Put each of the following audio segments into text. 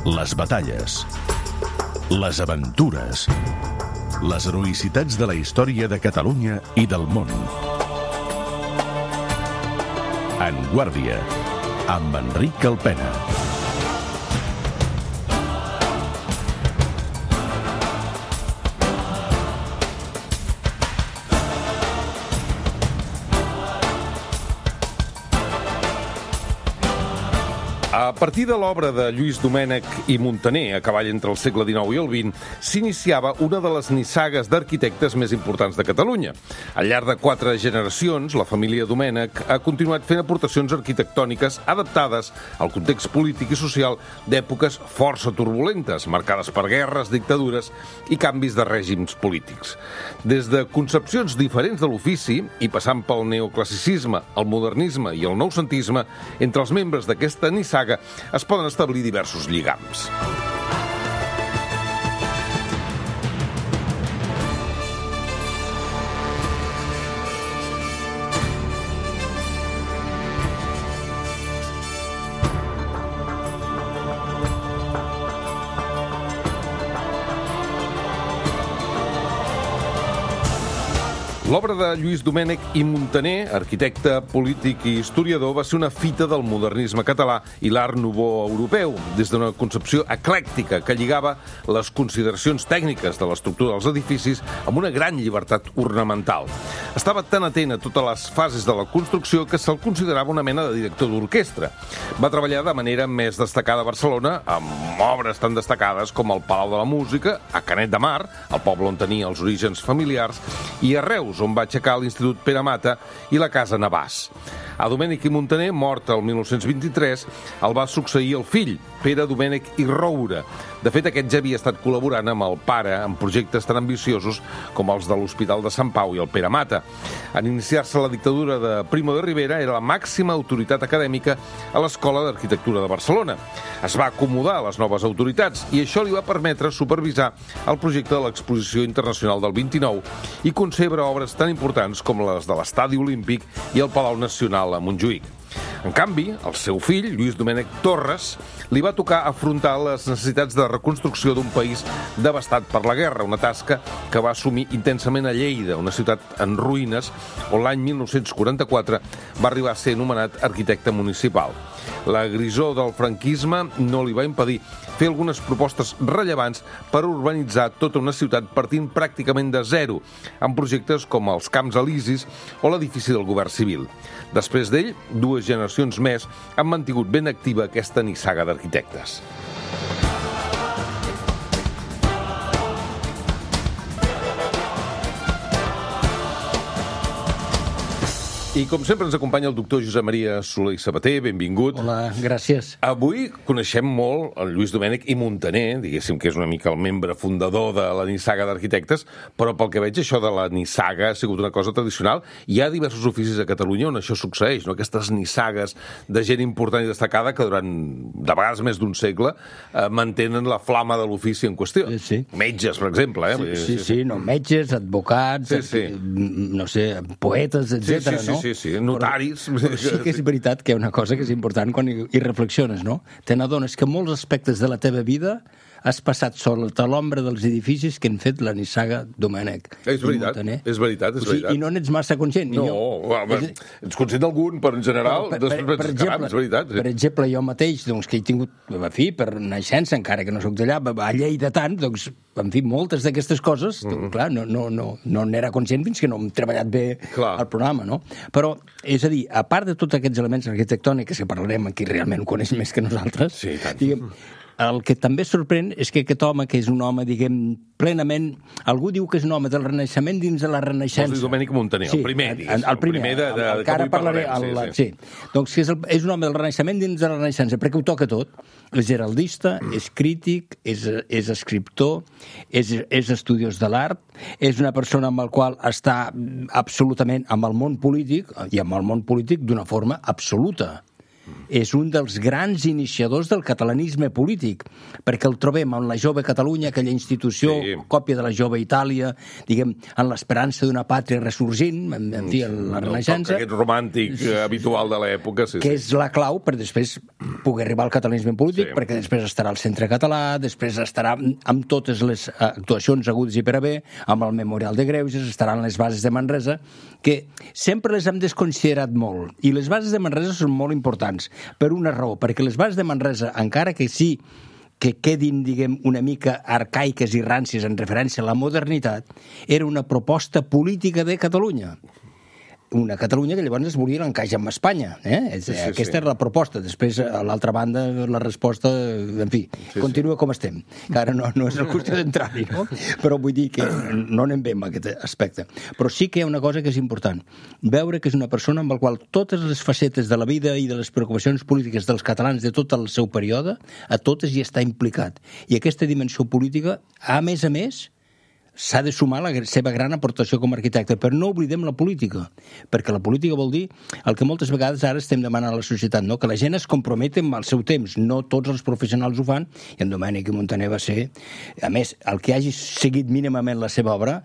Les batalles, les aventures, les heroïcitats de la història de Catalunya i del món. En Guàrdia, amb Enric Calpena. A partir de l'obra de Lluís Domènech i Muntaner, a cavall entre el segle XIX i el XX, s'iniciava una de les nissagues d'arquitectes més importants de Catalunya. Al llarg de 4 generacions, la família Domènech ha continuat fent aportacions arquitectòniques adaptades al context polític i social d'èpoques força turbulentes, marcades per guerres, dictadures i canvis de règims polítics. Des de concepcions diferents de l'ofici, i passant pel neoclassicisme, el modernisme i el noucentisme, entre els membres d'aquesta nissaga es poden establir diversos lligams. L'obra de Lluís Domènech i Muntaner, arquitecte, polític i historiador, va ser una fita del modernisme català i l'art nouveau europeu, des d'una concepció eclèctica que lligava les consideracions tècniques de l'estructura dels edificis amb una gran llibertat ornamental. Estava tan atent a totes les fases de la construcció que se'l considerava una mena de director d'orquestra. Va treballar de manera més destacada a Barcelona, amb obres tan destacades com el Palau de la Música, a Canet de Mar, el poble on tenia els orígens familiars, i a Reus, on va aixecar l'Institut Pere Mata i la Casa Navàs. A Domènech i Muntaner, mort el 1923, el va succeir el fill, Pere Domènech i Roure. De fet, aquest ja havia estat col·laborant amb el pare en projectes tan ambiciosos com els de l'Hospital de Sant Pau i el Pere Mata. En iniciar-se la dictadura de Primo de Rivera, era la màxima autoritat acadèmica a l'Escola d'Arquitectura de Barcelona. Es va acomodar a les noves autoritats i això li va permetre supervisar el projecte de l'Exposició Internacional del 29 i concebre obres tan importants com les de l'Estadi Olímpic i el Palau Nacional a Montjuïc. En canvi, el seu fill, Lluís Domènech Torres, li va tocar afrontar les necessitats de reconstrucció d'un país devastat per la guerra, una tasca que va assumir intensament a Lleida, una ciutat en ruïnes, on l'any 1944 va arribar a ser nomenat arquitecte municipal. La grisor del franquisme no li va impedir fer algunes propostes rellevants per urbanitzar tota una ciutat partint pràcticament de zero, amb projectes com els Camps Elisis o l'edifici del Govern Civil. Després d'ell, 2 generacions més han mantingut ben activa aquesta nissaga d'arquitectes. I com sempre ens acompanya el doctor Josep Maria Soler i Sabater, benvingut. Hola, gràcies. Avui coneixem molt el Lluís Domènech i Muntaner, diguéssim que és una mica el membre fundador de la nissaga d'arquitectes, però pel que veig això de la nissaga ha sigut una cosa tradicional. Hi ha diversos oficis a Catalunya on això succeeix, no? Aquestes nissagues de gent important i destacada que durant, de vegades més d'un segle, mantenen la flama de l'ofici en qüestió. Sí. Metges, per exemple. Sí, no, metges, advocats, no sé, poetes, etc. no? Sí, notaris. Però sí que és veritat que hi ha una cosa que és important quan hi reflexiones, no? Te n'adones que molts aspectes de la teva vida has passat sota l'ombra dels edificis que han fet la nissaga Domènech. És veritat. I no n'ets massa conscient. Ets conscient d'algun, però en general, després penses, caram, és veritat. Per exemple, jo mateix, doncs, que he tingut, per naixença, encara que no soc d'allà, a Lleida tant, doncs, en fi, moltes d'aquestes coses, clar, no n'era conscient fins que no hem treballat bé el programa, no? Però, és a dir, a part de tots aquests elements arquitectònics que parlarem, aquí realment ho coneix més que nosaltres, diguem, el que també sorprèn és que aquest home, que és un home, diguem, plenament... Algú diu que és un home del Renaixement dins de la Renaixença. Vols dir Domènech Muntaner, el primer, digues. El primer, de que avui parlarem. Sí. Doncs és un home del Renaixement dins de la Renaixença, perquè ho toca tot. És heraldista, és crític, és escriptor, és estudiós de l'art, és una persona amb el qual està absolutament amb el món polític, i amb el món polític d'una forma absoluta. És un dels grans iniciadors del catalanisme polític, perquè el trobem en la Jove Catalunya, aquella institució, còpia de la Jove Itàlia, diguem, en l'esperança d'una pàtria ressorgint, en fi, la Renaixença. Aquest romàntic habitual de l'època, que és la clau per després pugui arribar al catalanisme polític, perquè després estarà al Centre Català, després estarà amb totes les actuacions agudes i per haver, amb el Memorial de Greuges, estaran les bases de Manresa, que sempre les hem desconsiderat molt. I les bases de Manresa són molt importants, per una raó, perquè les bases de Manresa, encara que sí que quedin, diguem, una mica arcaiques i ràncies en referència a la modernitat, era una proposta política de Catalunya. Una Catalunya que llavors es volia l'encaix amb Espanya. Aquesta era la proposta. Després, a l'altra banda, la resposta, en fi, continua com estem. Que ara no és la qüestió d'entrar-hi, no? Però vull dir que no anem bé amb aquest aspecte. Però sí que hi ha una cosa que és important. Veure que és una persona amb la qual totes les facetes de la vida i de les preocupacions polítiques dels catalans de tot el seu període, a totes hi està implicat. I aquesta dimensió política, a més, s'ha de sumar la seva gran aportació com a arquitecte, però no oblidem la política, perquè la política vol dir el que moltes vegades ara estem demanant a la societat, no? Que la gent es comprometi amb el seu temps. No tots els professionals ho fan, i en Domènec i Muntaner va ser... A més, el que hagi seguit mínimament la seva obra,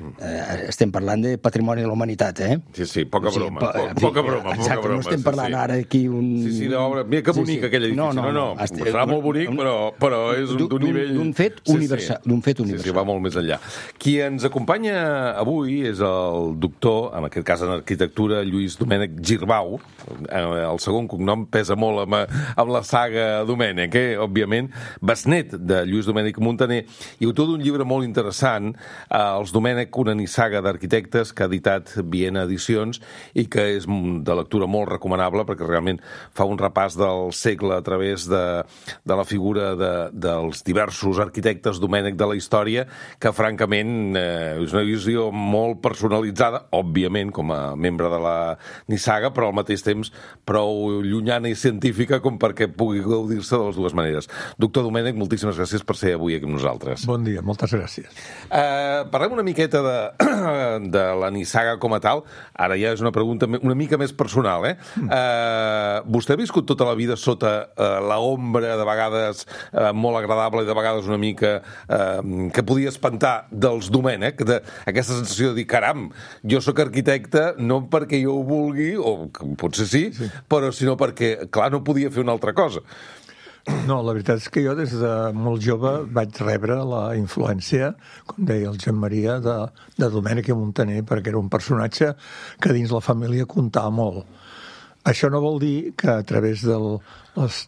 estem parlant de patrimoni de la humanitat, Sí, poca broma. Poca broma. Exacte, no estem parlant ara aquí un... Sí, d'obra. Mira que bonic aquell edifici. No, serà molt bonic, però és d'un nivell... D'un fet universal. Sí, va molt més enllà. Qui ens acompanya avui és el doctor, en aquest cas en arquitectura, Lluís Domènec Girbau. El segon cognom pesa molt amb la saga Domènec, òbviament. Besnet de Lluís Domènec Muntaner i autor d'un llibre molt interessant, els Domènec, una nissaga d'arquitectes que ha editat Viena Edicions i que és de lectura molt recomanable perquè realment fa un repàs del segle a través de la figura dels diversos arquitectes Domènec de la història, que francament és una visió molt personalitzada, òbviament com a membre de la nissaga, però al mateix temps prou llunyana i científica com perquè pugui gaudir-se de les dues maneres. Doctor Domènec, moltíssimes gràcies per ser avui aquí amb nosaltres. Bon dia, moltes gràcies. Parlem una miqueta de la nissaga com a tal. Ara ja és una pregunta una mica més personal, Vostè ha viscut tota la vida sota l'ombra, de vegades molt agradable i de vegades una mica que podia espantar, dels Domènec, aquesta sensació de dir, caram, jo sóc arquitecte no perquè jo ho vulgui, o potser sí, però sinó perquè, clar, no podia fer una altra cosa. No, la veritat és que jo des de molt jove vaig rebre la influència, com deia el Joan Maria, de Domènec i Muntaner, perquè era un personatge que dins la família comptava molt. Això no vol dir que a través de les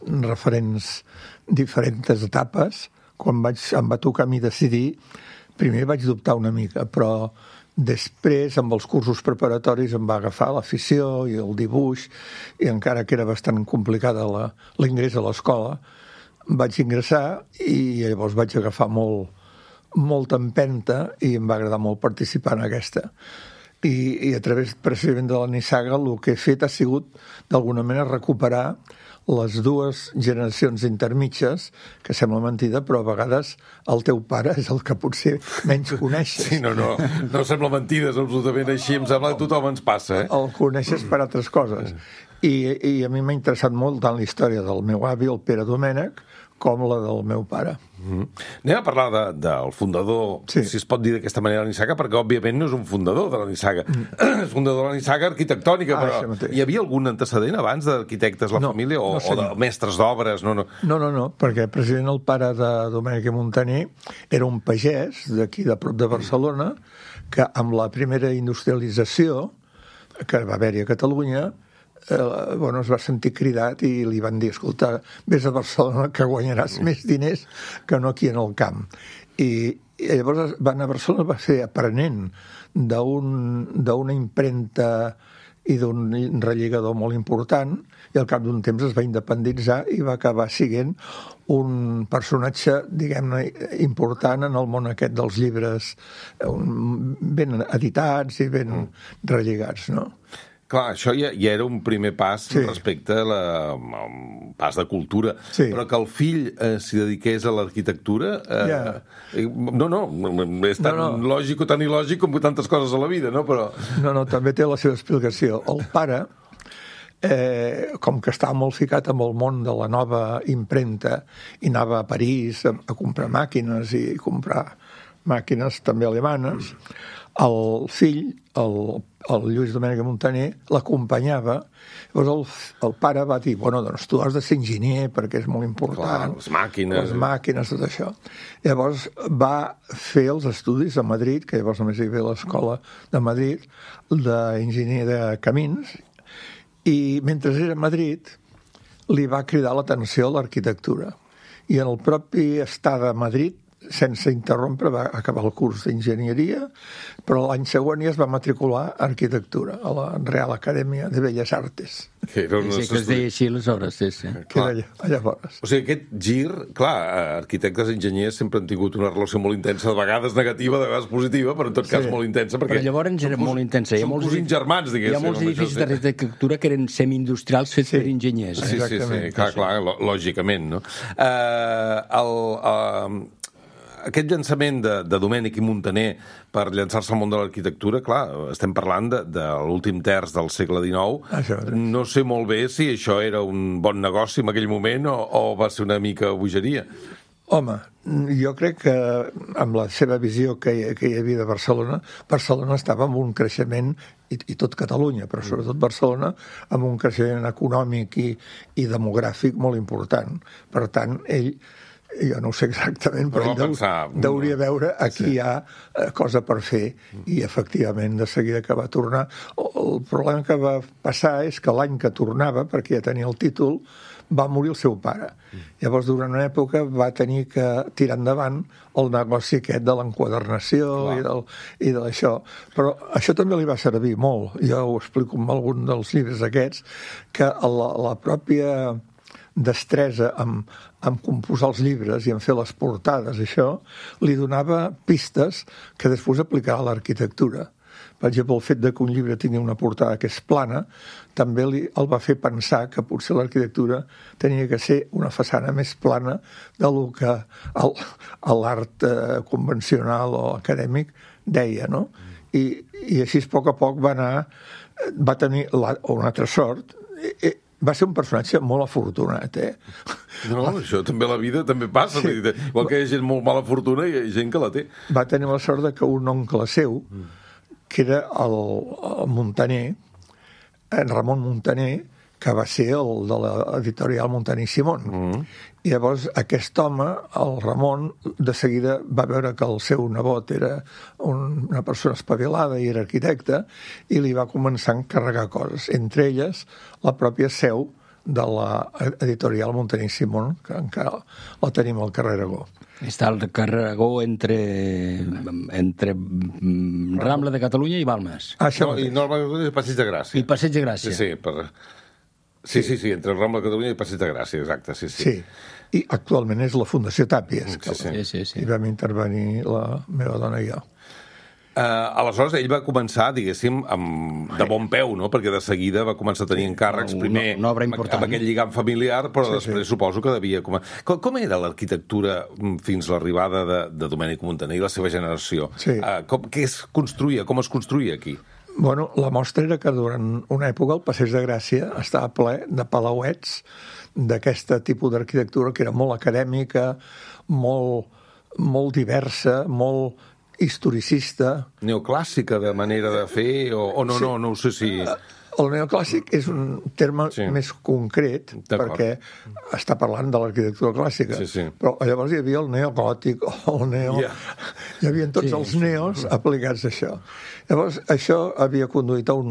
diferents etapes, quan em va tocar a mi decidir, primer vaig dubtar una mica, però després, amb els cursos preparatoris, em va agafar l'afició i el dibuix, i encara que era bastant complicada l'ingrés a l'escola, vaig ingressar i llavors vaig agafar molta empenta i em va agradar molt participar en aquesta. I a través, precisament, de la nissaga, el que he fet ha sigut, d'alguna manera, recuperar les dues generacions intermitges, que sembla mentida, però a vegades el teu pare és el que potser menys coneixes. Sí, no sembla mentida, és absolutament així, em sembla que tothom ens passa. El coneixes per altres coses. I a mi m'ha interessat molt tant la història del meu avi, el Pere Domènec, com la del meu pare. Anem a parlar del fundador, si es pot dir d'aquesta manera, de la nissaga, perquè òbviament no és un fundador de la nissaga. És fundador de la nissaga arquitectònica, però hi havia algun antecedent abans d'arquitectes la família o de mestres d'obres? No, perquè precisament el pare de Domènec i Muntaner era un pagès d'aquí, de prop de Barcelona, que amb la primera industrialització que va haver-hi a Catalunya, es va sentir cridat i li van dir, escolta, vés a Barcelona que guanyaràs més diners que no aquí en el camp. I llavors va anar a Barcelona, va ser aprenent d'una impremta i d'un relligador molt important, i al cap d'un temps es va independitzar i va acabar sent un personatge, diguem-ne, important en el món aquest dels llibres ben editats i ben relligats, no? Clar, això ja era un primer pas respecte a un pas de cultura, però que el fill s'hi dediqués a l'arquitectura... No, és tan lògic o tan il·lògic com tantes coses a la vida, no? No, també té la seva explicació. El pare, com que estava molt ficat amb el món de la nova impremta i anava a París a comprar màquines i comprar màquines també alemanes. El fill, el Lluís Domènech i Muntaner, l'acompanyava. Llavors el pare va dir, bueno, doncs tu has de ser enginyer perquè és molt important. Clar, les màquines, tot això. Llavors va fer els estudis a Madrid, que llavors només hi havia l'escola de Madrid, d'enginyer de camins, i mentre era a Madrid li va cridar l'atenció a l'arquitectura. I en el propi estar de Madrid, sense interrompre, va acabar el curs d'enginyeria, però l'any següent ja es va matricular a arquitectura a la Real Acadèmia de Belles Artes. Que es deia així aleshores, sí. Que era llavors. O sigui, aquest gir, clar, arquitectes i enginyers sempre han tingut una relació molt intensa, de vegades negativa, de vegades positiva, però en tot cas molt intensa. Però llavors era molt intensa. Són cosins germans, diguéssim. Hi ha molts edificis d'arquitectura que eren semi-industrials fets per enginyers. Sí, clar, lògicament, no? Aquest llançament de Domènech i Muntaner per llançar-se al món de l'arquitectura, clar, estem parlant de l'últim terç del segle XIX. No sé molt bé si això era un bon negoci en aquell moment o va ser una mica bogeria. Home, jo crec que amb la seva visió que hi havia de Barcelona, Barcelona estava amb un creixement, i tot Catalunya, però sobretot Barcelona, amb un creixement econòmic i demogràfic molt important. Per tant, ell, jo no ho sé exactament, però ell deuria veure aquí hi ha cosa per fer, i efectivament de seguida que va tornar. El problema que va passar és que l'any que tornava, perquè ja tenia el títol, va morir el seu pare. Llavors, durant una època, va tenir que tirar endavant el negoci aquest de l'enquadernació i d'això. Però això també li va servir molt. Jo ho explico en algun dels llibres aquests, que la pròpia destresa en composar els llibres i en fer les portades, això, li donava pistes que després aplicarà a l'arquitectura. Per exemple, el fet que un llibre tingui una portada que és plana també el va fer pensar que potser l'arquitectura tenia que ser una façana més plana del que l'art convencional o acadèmic deia, no? I així, a poc va tenir una altra sort. Va ser un personatge molt afortunat, No, això també a la vida també passa. Sí. Igual que hi ha gent molt mala fortuna, hi ha gent que la té. Va tenir la sort que un oncle seu, que era el Muntaner, en Ramon Muntaner, que va ser el de l'editorial Muntaner i Simón. I llavors aquest home, el Ramon, de seguida va veure que el seu nebot era una persona espavilada i era arquitecte, i li va començar a encarregar coses, entre elles la pròpia seu de l'editorial Muntaner i Simón, que encara la tenim al carrer Aragó. Està al carrer Aragó entre Rambla de Catalunya i Balmes. I Passeig de Gràcia. I Passeig de Gràcia. Sí, entre Rambla de Catalunya i Passeig de Gràcia, exacte, sí. I actualment és la Fundació Tàpies, sí. Hi vam intervenir la meva dona i jo. Aleshores, ell va començar, diguéssim, de bon peu, no? Perquè de seguida va començar a tenir encàrrecs, primer amb aquest lligam familiar, però després suposo que devia començar. Com era l'arquitectura fins l'arribada de Domènech Muntaner i la seva generació? Què es construïa? Com es construïa aquí? Bueno, la mostra era que durant una època el Passeig de Gràcia estava ple de palauets d'aquest tipus d'arquitectura que era molt acadèmica, molt diversa, molt historicista. Neoclàssica de manera de fer o no ho sé si... El neoclàssic és un terme més concret perquè està parlant de l'arquitectura clàssica. Però llavors hi havia el neogòtic o el neo... Hi havia tots els neos aplicats a això. Llavors això havia conduït a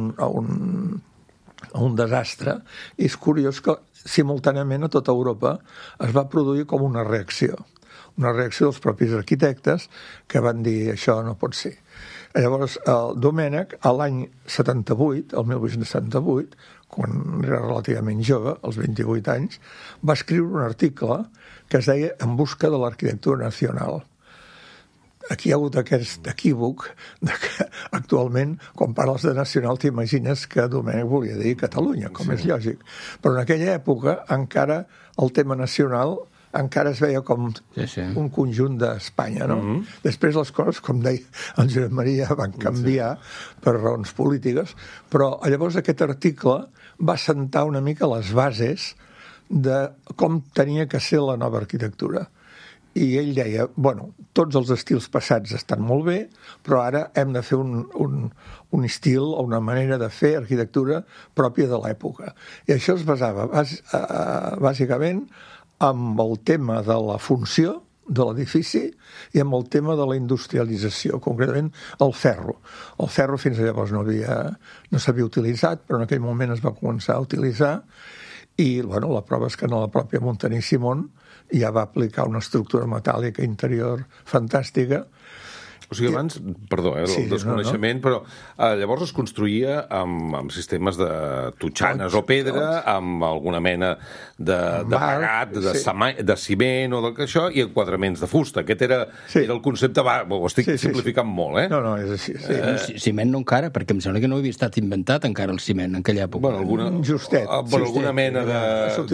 un desastre i és curiós que simultàniament a tota Europa es va produir com una reacció dels propis arquitectes que van dir això no pot ser. Llavors, el Domènech, a l'any 78, el 1878, quan era relativament jove, als 28 anys, va escriure un article que es deia En busca de l'arquitectura nacional. Aquí hi ha hagut aquest equívoc que actualment, quan parles de nacional, t'imagines que Domènech volia dir Catalunya, com és lògic. Però en aquella època encara el tema nacional encara es veia com un conjunt d'Espanya, no? Després les coses, com deia el Josep Maria, van canviar per raons polítiques, però llavors aquest article va assentar una mica les bases de com tenia que ser la nova arquitectura. i ell deia, bueno, tots els estils passats estan molt bé, però ara hem de fer un estil o una manera de fer arquitectura pròpia de l'època. I això es basava bàsicament amb el tema de la funció de l'edifici i amb el tema de la industrialització, concretament el ferro. El ferro fins llavors no s'havia utilitzat, però en aquell moment es va començar a utilitzar i bueno, la prova és que la pròpia Muntaner i Simón ja va aplicar una estructura metàl·lica interior fantàstica. O sigui, abans, perdó, el desconeixement, però llavors es construïa amb sistemes de totxanes o pedra, amb alguna mena de pagat, de ciment o d'això, i enquadraments de fusta. Aquest era el concepte, ho estic simplificant molt, eh? No, és així. Ciment no encara, perquè em sembla que no havia estat inventat encara el ciment en aquella època. Justet. Però alguna mena de...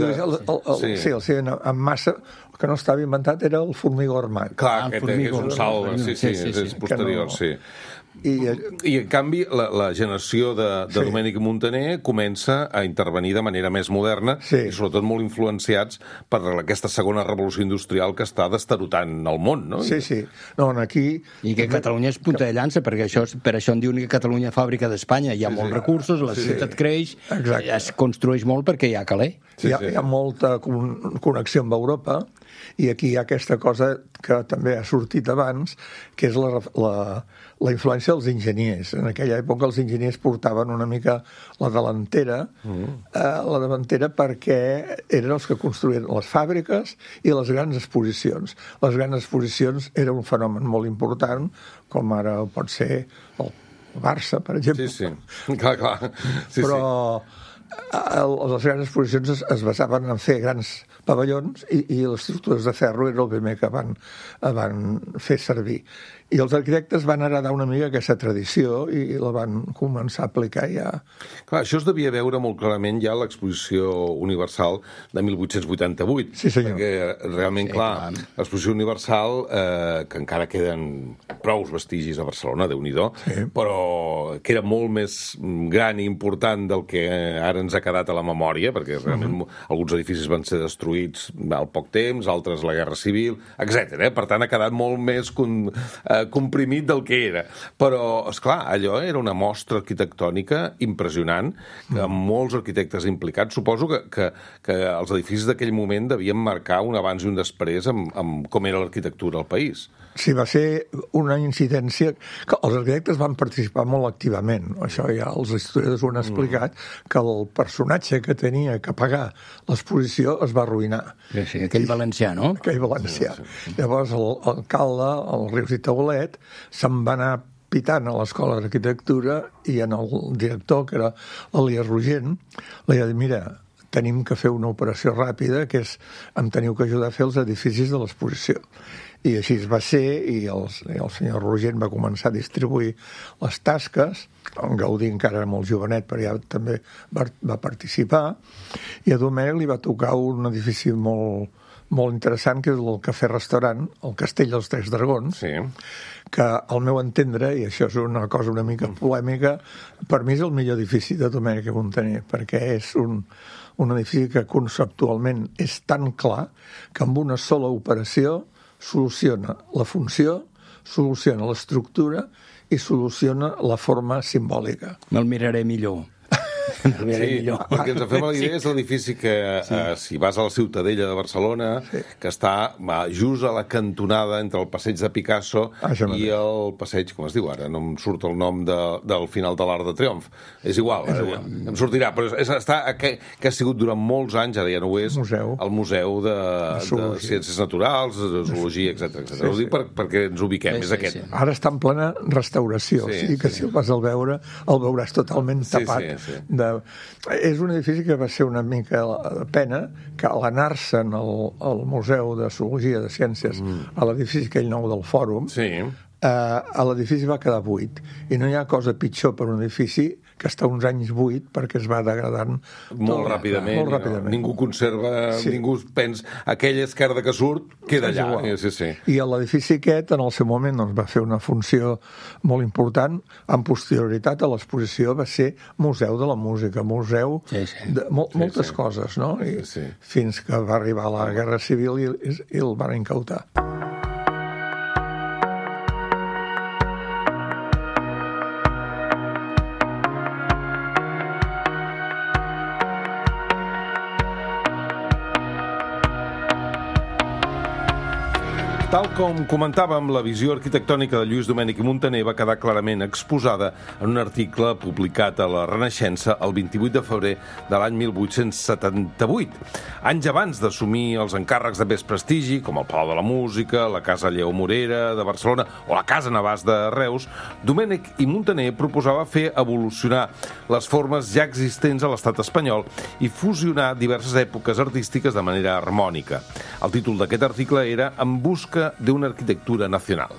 Sí, el ciment amb massa... El que no estava inventat era el formigó armat. Clar, aquest és un salt, és posterior, sí. I en canvi, la generació de Domènech i Muntaner comença a intervenir de manera més moderna i sobretot molt influenciats per aquesta segona revolució industrial que està destarotant el món, no? Sí. No, aquí... I que Catalunya és punta de llança, perquè per això en diuen que Catalunya fàbrica d'Espanya. Hi ha molts recursos, la ciutat creix, es construeix molt perquè hi ha caler. Hi ha molta connexió amb Europa i aquí hi ha aquesta cosa que també ha sortit abans, que és la influència dels enginyers. En aquella època els enginyers portaven una mica la davantera perquè eren els que construïen les fàbriques i les grans exposicions. Les grans exposicions eren un fenomen molt important, com ara pot ser el Barça, per exemple. Sí, clar. Però les grans exposicions es basaven en fer grans pavellons i les estructures de ferro era el primer que van fer servir. I els arquitectes van heredar una mica aquesta tradició i la van començar a aplicar ja. Clar, això es devia veure molt clarament ja a l'Exposició Universal de 1888. Sí, senyor. Perquè realment, clar, l'Exposició Universal, que encara queden prous vestigis a Barcelona, Déu-n'hi-do, però que era molt més gran i important del que ara ens ha quedat a la memòria, perquè realment alguns edificis van ser destruïts al poc temps, altres la Guerra Civil, etc. Per tant, ha quedat molt més comprimit del que era. Però, esclar, allò era una mostra arquitectònica impressionant, que amb molts arquitectes implicats, suposo que els edificis d'aquell moment devien marcar un abans i un després amb com era l'arquitectura al país. Sí, va ser una incidència que els arquitectes van participar molt activament. Això ja els historiadors ho han explicat, que el personatge que tenia que pagar l'exposició es va arruïnar. Sí, aquell valencià, no? Aquell valencià. Llavors l'alcalde, el Rius i Taulet, se'n va anar pitant a l'Escola d'Arquitectura i en el director, que era l'Elias Rogent, li va dir, mira, tenim que fer una operació ràpida, que és, em teniu que ajudar a fer els edificis de l'exposició. I així es va ser, i el senyor Rogent va començar a distribuir les tasques, en Gaudí encara era molt jovenet, però ja també va participar, i a Domènech li va tocar un edifici molt interessant, que és el cafè-restaurant, el Castell dels Tres Dragons, que al meu entendre, i això és una cosa una mica polèmica, per mi és el millor edifici de Domènech i Muntaner, perquè és un edifici que conceptualment és tan clar que amb una sola operació soluciona la funció, soluciona l'estructura i soluciona la forma simbòlica. Me'l miraré millor. Perquè ens fem la idea, és l'edifici que, si vas a la Ciutadella de Barcelona, que està just a la cantonada entre el passeig de Picasso i el passeig, com es diu ara? No em surt el nom del final de l'Arc de Triomf. És igual, em sortirà, però que ha sigut durant molts anys, ara ja no ho és, el Museu de Ciències Naturals, de Zoologia, etc. Ho dic perquè ens ubiquem, és aquest. Ara està en plena restauració, o sigui que si el vas a veure, el veuràs totalment tapat. És un edifici que va ser una mica de pena que a l'anar-se'n al Museu de Zoologia de Ciències a l'edifici aquell nou del Fòrum, l'edifici va quedar buit. I no hi ha cosa pitjor per un edifici que està uns anys buit perquè es va degradant molt ràpidament. Ningú conserva, ningú pensa, aquella esquerda que surt queda allà. I l'edifici aquest, en el seu moment, va fer una funció molt important. En posterioritat a l'exposició va ser museu de la música, museu de moltes coses, no? Fins que va arribar la Guerra Civil i el van incautar. Tal com comentàvem, la visió arquitectònica de Lluís Domènech i Muntaner va quedar clarament exposada en un article publicat a la Renaixença el 28 de febrer de l'any 1878. Anys abans d'assumir els encàrrecs de més prestigi, com el Palau de la Música, la Casa Lleó Morera de Barcelona o la Casa Navàs de Reus, Domènech i Muntaner proposava fer evolucionar les formes ja existents a l'estat espanyol i fusionar diverses èpoques artístiques de manera harmònica. El títol d'aquest article era En busca d'una arquitectura nacional.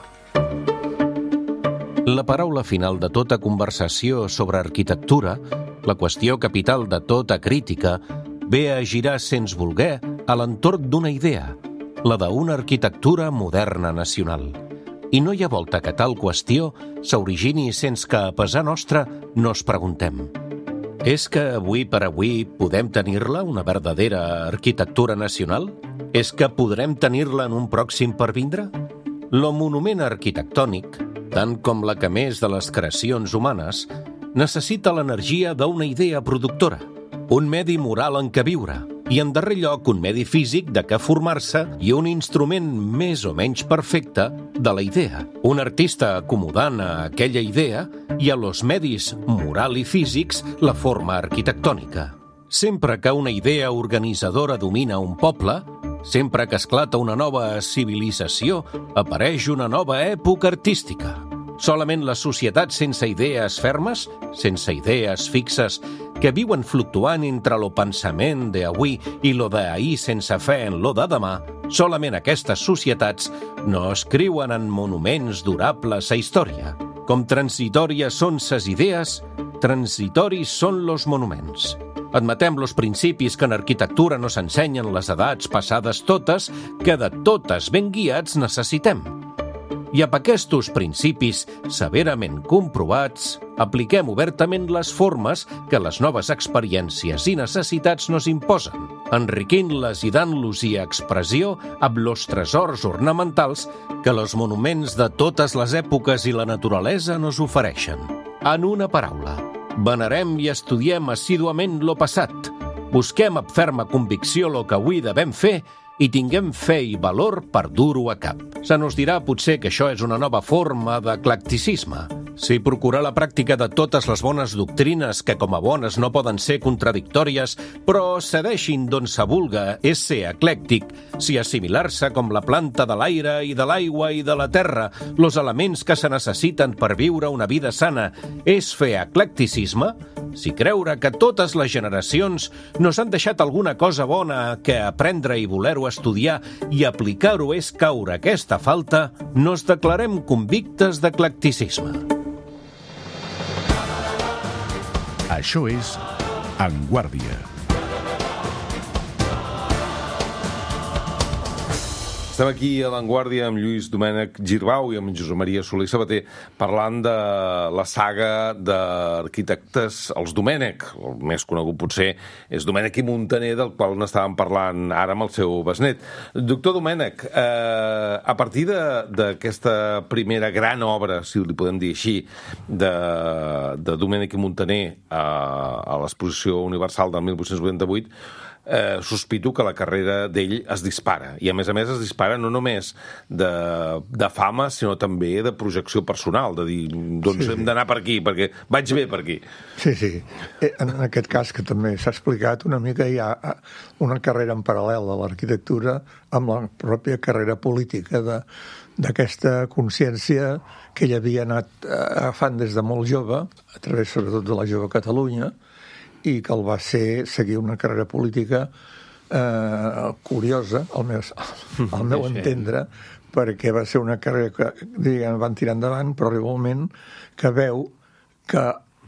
La paraula final de tota conversació sobre arquitectura, la qüestió capital de tota crítica, ve a girar sens voler a l'entorn d'una idea, la d'una arquitectura moderna nacional. I no hi ha volta que tal qüestió s'origini sense que a pesar nostre nos preguntem: és que avui per avui podem tenir-la, una verdadera arquitectura nacional? És que podrem tenir-la en un pròxim pervindre? Lo monument arquitectònic, tant com la que més de les creacions humanes, necessita l'energia d'una idea productora, un medi moral en què viure, i en darrer lloc un medi físic de què formar-se i un instrument més o menys perfecte de la idea. Un artista acomodant a aquella idea i a los medis moral i físics la forma arquitectònica. Sempre que una idea organitzadora domina un poble, sempre que esclata una nova civilització, apareix una nova època artística. Solament les societats sense idees fermes, sense idees fixes, que viuen fluctuant entre lo pensament d'avui i lo d'ahir sense fe en lo de demà, solament aquestes societats no escriuen en monuments durables a història. Com transitòries són ses idees, transitoris són los monuments. Admetem los principis que en arquitectura no s'ensenyen les edats passades totes, que de totes ben guiats necessitem. I amb aquests principis severament comprovats, apliquem obertament les formes que les noves experiències i necessitats nos imposen, enriquint-les i dant-los expressió amb los tresors ornamentals que els monuments de totes les èpoques i la naturalesa nos ofereixen. En una paraula, venerem i estudiem assíduament lo passat, busquem amb ferma convicció lo que avui devem fer i tinguem fe i valor per dur-ho a cap. Se nos dirà potser que això és una nova forma d'eclecticisme. Si procurar la pràctica de totes les bones doctrines que com a bones no poden ser contradictòries, però cedeixin d'on se vulga és ser eclèctic, si assimilar-se com la planta de l'aire i de l'aigua i de la terra, los elements que se necessiten per viure una vida sana, és fer eclecticisme, si creure que totes les generacions nos han deixat alguna cosa bona que aprendre i voler-ho estudiar i aplicar-ho és caure aquesta falta, nos declarem convictes d'eclecticisme. Això és En Guàrdia. Estem aquí a l'Avantguàrdia amb Lluís Domènech Girbau i amb Josep Maria Soler Sabater parlant de la saga d'arquitectes, els Domènech. El més conegut potser és Domènech i Muntaner, del qual n'estàvem parlant ara amb el seu besnet. Doctor Domènech, a partir d'aquesta primera gran obra, si li podem dir així, de Domènech i Muntaner a l'Exposició Universal del 1888, sospito que la carrera d'ell es dispara. I a més es dispara no només de fama, sinó també de projecció personal, de dir, doncs hem d'anar per aquí, perquè vaig bé per aquí. Sí. En aquest cas, que també s'ha explicat una mica, hi ha una carrera en paral·lel a l'arquitectura amb la pròpia carrera política d'aquesta consciència que ell havia anat agafant des de molt jove, a través sobretot de la Jove Catalunya, i que el va seguir una carrera política curiosa, al meu entendre, perquè va ser una carrera que van tirar endavant, però arriba un moment que veu que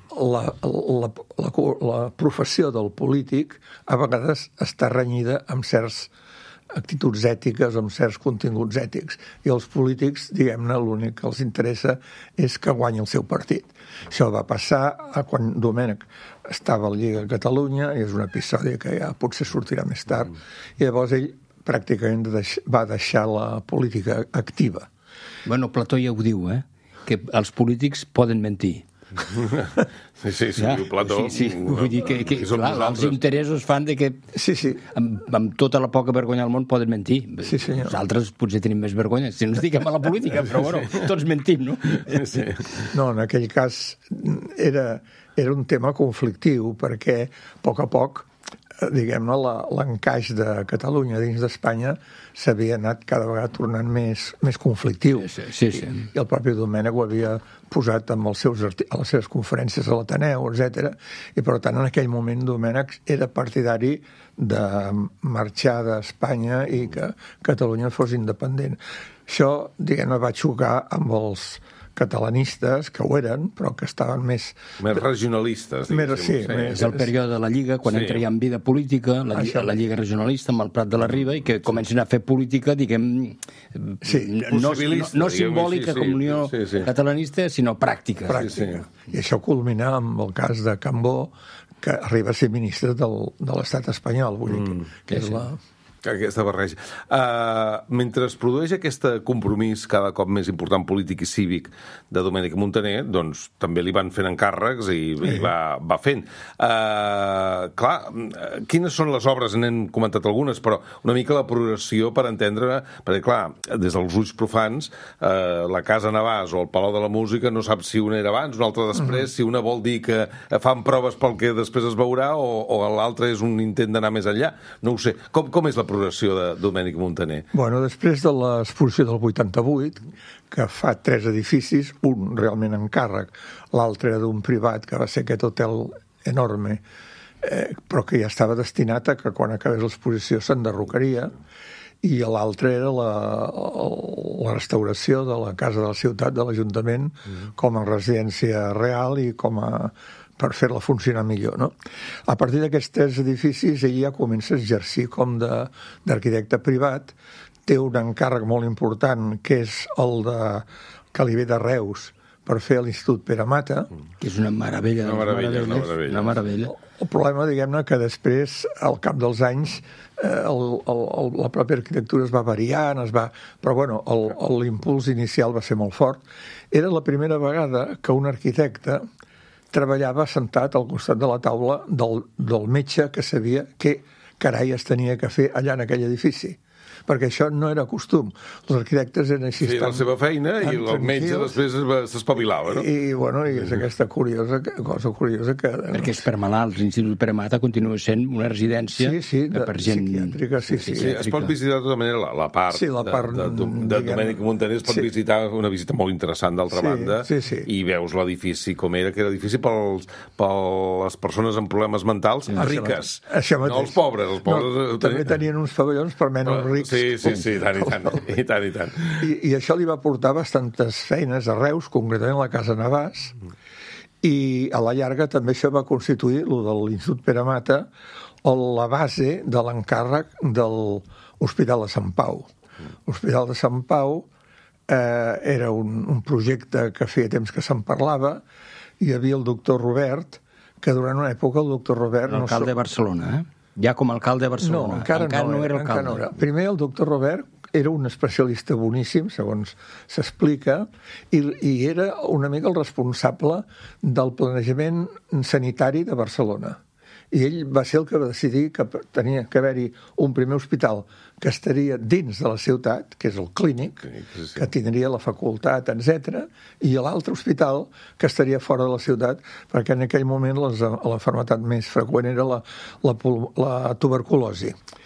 la professió del polític a vegades està renyida amb certs actituds ètiques, amb certs continguts ètics. I els polítics, diguem-ne, l'únic que els interessa és que guanyi el seu partit. Això va passar quan Domènech estava a la Lliga de Catalunya, i és un episodi que ja potser sortirà més tard, i llavors ell pràcticament va deixar la política activa. Bueno, Plató ja ho diu, que els polítics poden mentir. Sí, diu Plató. Sí. Vull dir que clar, els interessos fan de que amb tota la poca vergonya del món poden mentir. Sí, senyor. Nosaltres potser tenim més vergonya, si no ens diguem a la política, però bueno, tots mentim, no? Sí. No, en aquell cas era un tema conflictiu, perquè a poc, diguem-ne, l'encaix de Catalunya dins d'Espanya s'havia anat cada vegada tornant més conflictiu. Sí. I el propi Domènech ho havia posat amb a les seves conferències a l'Ateneu, etc. I, per tant, en aquell moment Domènech era partidari de marxar d'Espanya i que Catalunya fos independent. Això, diguem-ne, va xocar amb els catalanistes, que ho eren, però que estaven més regionalistes. És el període de la Lliga, quan entra ja en vida política, la Lliga regionalista amb el Prat de la Riba, i que comencen a fer política, diguem, no simbòlica com Unió Catalanista, sinó pràctica. I això culmina amb el cas de Cambó, que arriba a ser ministre de l'estat espanyol, vull dir que és aquesta barreja. Mentre es produeix aquest compromís cada cop més important polític i cívic de Domènech Montaner, doncs també li van fent encàrrecs i va fent. Clar, quines són les obres? N'hem comentat algunes, però una mica la progressió per entendre, perquè clar, des dels ulls profans, la Casa Navàs o el Palau de la Música no sap si una era abans, una altra després, si una vol dir que fan proves pel que després es veurà o l'altra és un intent d'anar més enllà. No ho sé. Com és la progressió de Domènech Montaner? Bueno, després de l'exposició del 88, que fa 3 edificis, un realment en càrrec, l'altre era d'un privat, que va ser aquest hotel enorme, però que ja estava destinat a que quan acabés l'exposició s'enderrocaria, i l'altre era la restauració de la Casa de la Ciutat, de l'Ajuntament, com a residència real i per fer-la funcionar millor, no? A partir d'aquests 3 edificis, ell ja comença a exercir com d'arquitecte privat, té un encàrrec molt important, que és el que li ve de Reus per fer l'Institut Pere Mata. Que és una meravella. Una meravella. El problema, diguem-ne, que després, al cap dels anys, la pròpia arquitectura es va variant, però bueno, l'impuls inicial va ser molt fort. Era la primera vegada que un arquitecte treballava sentat al costat de la taula del metge que sabia què carai es tenia que fer allà en aquell edifici. Perquè això no era costum. Els arquitectes eren així... Feia la seva feina i el metge després s'espavilava, no? I és aquesta cosa curiosa que... Perquè és per malalts. L'Institut Pere Mata continua sent una residència per gent... psiquiàtrica, sí. Es pot visitar de tota manera la part de Domènech Montaner, es pot visitar una visita molt interessant d'altra banda, i veus l'edifici com era, que era edifici per les persones amb problemes mentals riques, no els pobres. També tenien uns pavellons per menys rics. Sí, i tant. I això li va portar bastantes feines a Reus, concretament a la Casa Navàs, i a la llarga també això va constituir, el de l'Institut Pere Mata, la base de l'encàrrec de l'Hospital de Sant Pau. L'Hospital de Sant Pau era un projecte que feia temps que se'n parlava. Hi havia el doctor Robert, que durant una època el doctor Robert... L'alcalde de Barcelona, Ja com a alcalde de Barcelona. No, encara no era alcalde. Primer el doctor Robert era un especialista boníssim, segons s'explica, i era una mica el responsable del planejament sanitari de Barcelona. I ell va ser el que va decidir que tenia que haver-hi un primer hospital que estaria dins de la ciutat, que és el Clínic, que tindria la facultat, etc., i l'altre hospital que estaria fora de la ciutat, perquè en aquell moment la malaltia més freqüent era la tuberculosi.